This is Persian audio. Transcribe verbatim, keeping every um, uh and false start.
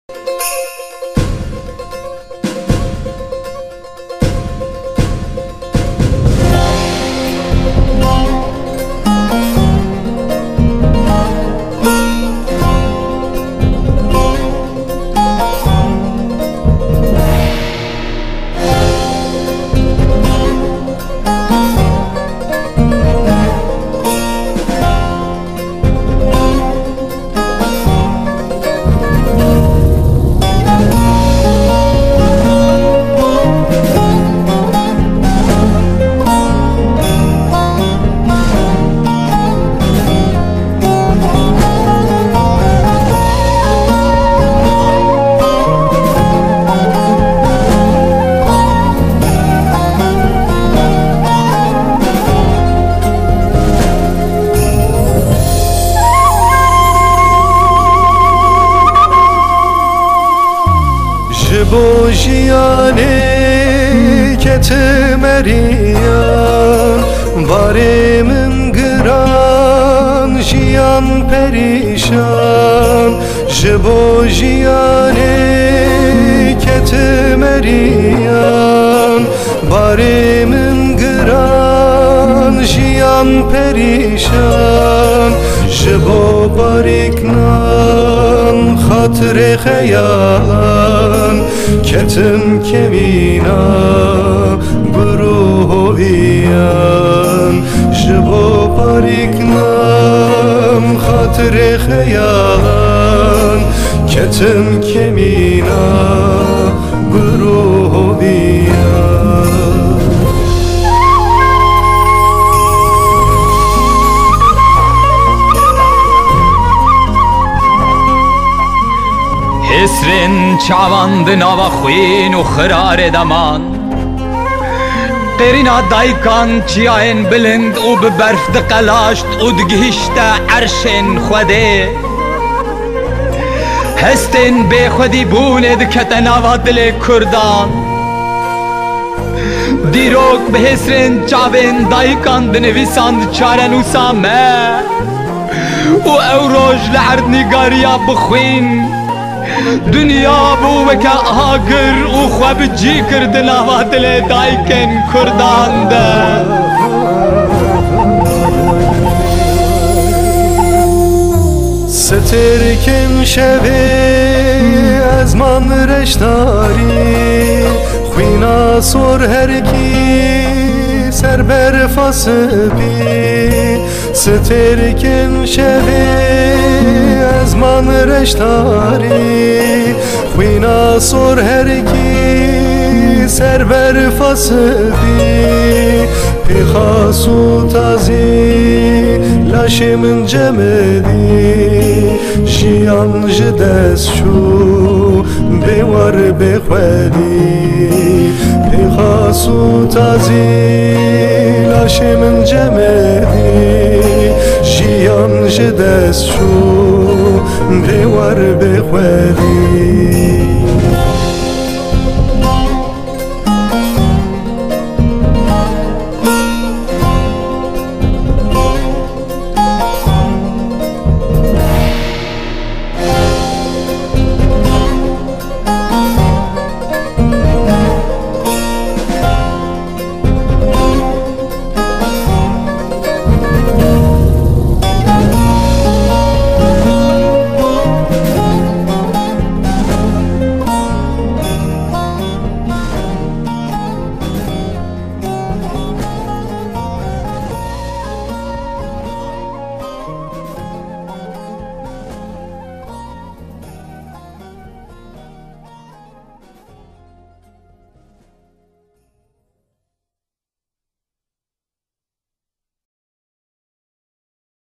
بو جیانی که تمریان باری من گران جیان پریشان جبو جیانی که تمریان باری من گران جیان پریشان جبو باریکنان خاطر خیالان کتم کمینا بروح بیان جبو باریکنان خاطر خیالان کتم کمینا بروح بیان حسرن چاواند ناوا خوین و خرار دمان قرینا دایکان چیاین بلند و ببرف دقلاشت و دگهشت عرشن خوده هستن بی خودی بونه دکت ناوا دل کردان دیروک به حسرن چاوین دایکان دنویساند چارن و سامه و او روش لعرد نگاریا بخوین دنیا بو وکا آگر و خواب جی کرد ناوا دل دایکن کردان ده ستر کن شوی از من رشتاری خوینا سور هر کی سر بر فاسبی ستر کن شوی از من رشتاری خوینا سور هر کی سر بر فاسبی پیخاسو تازی لاشی من جمدی جیان جدس شو بیوار بخودی پیخاسو تازی لاشی من جمدی جیان جدس شو بیوار بخودی